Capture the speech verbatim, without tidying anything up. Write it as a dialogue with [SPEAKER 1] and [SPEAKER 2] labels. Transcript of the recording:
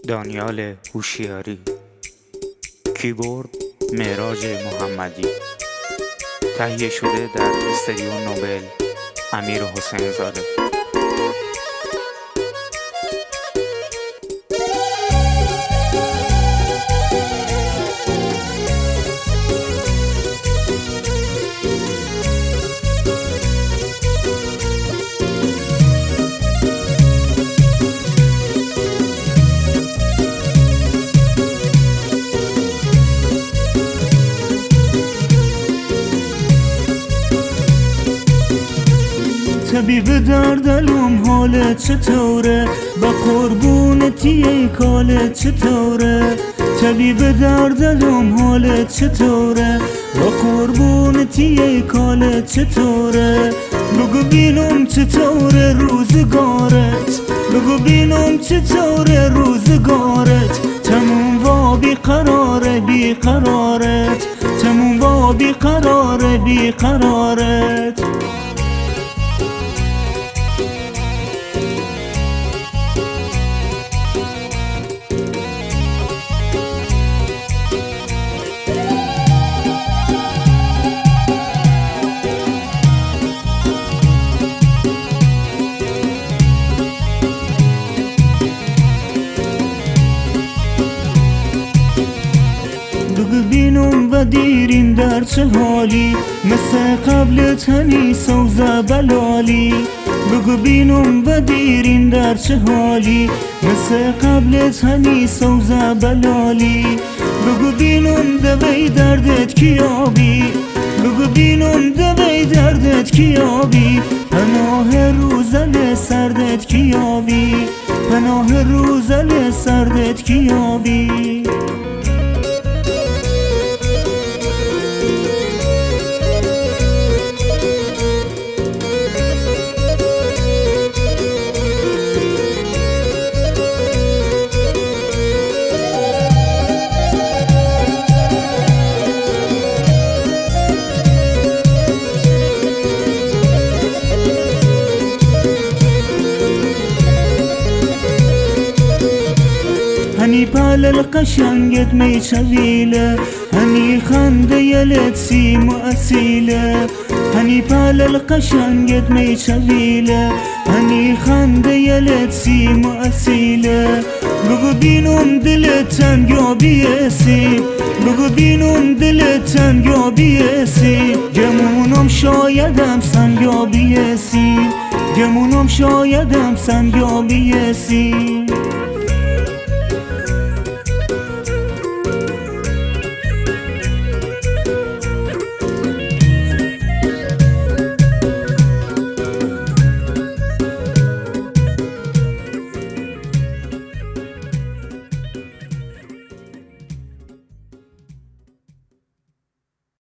[SPEAKER 1] دانیال هوشیاری. کیبورد معراج محمدی. تهیه شده در استودیو نوبل امیر حسین زاده.
[SPEAKER 2] طبیب دردلم حالت چطوره؟ با قربونتی ای کالت چطوره؟ طبیب دردلم حالت چطوره؟ با قربونتی ای کالت چطوره؟ بگو بینم چطوره روزگارت، بگو بینم چطوره روزگارت. تموم و بیقراره بیقرارت، تموم و بیقراره بیقرارت. بگو بینم و دیرین در چه حالی، مثل قبلت هنی سوزه بلالی. بگو بینم و دیرین در چه حالی، مثل قبلت هنی سوزه بلالی. بگو بینم دوی دردت کیابی، بگو بینم دوی دردت کیابی. پناه روزل سردت کیابی، پناه روزل سردت کیابی. هنی پال قشنگت میشویله، هنی خنده یلت سیم و اصیله. هنی پال قشنگت میشویله، هنی خنده یلت سیم و اصیله. بگو بینم دلت تنگ یا بیسی، بگو بینم دلت تنگ یا بیسی. گمونم شایدم سنگ یا بیسی، گمونم شایدم سنگ یا بیسی.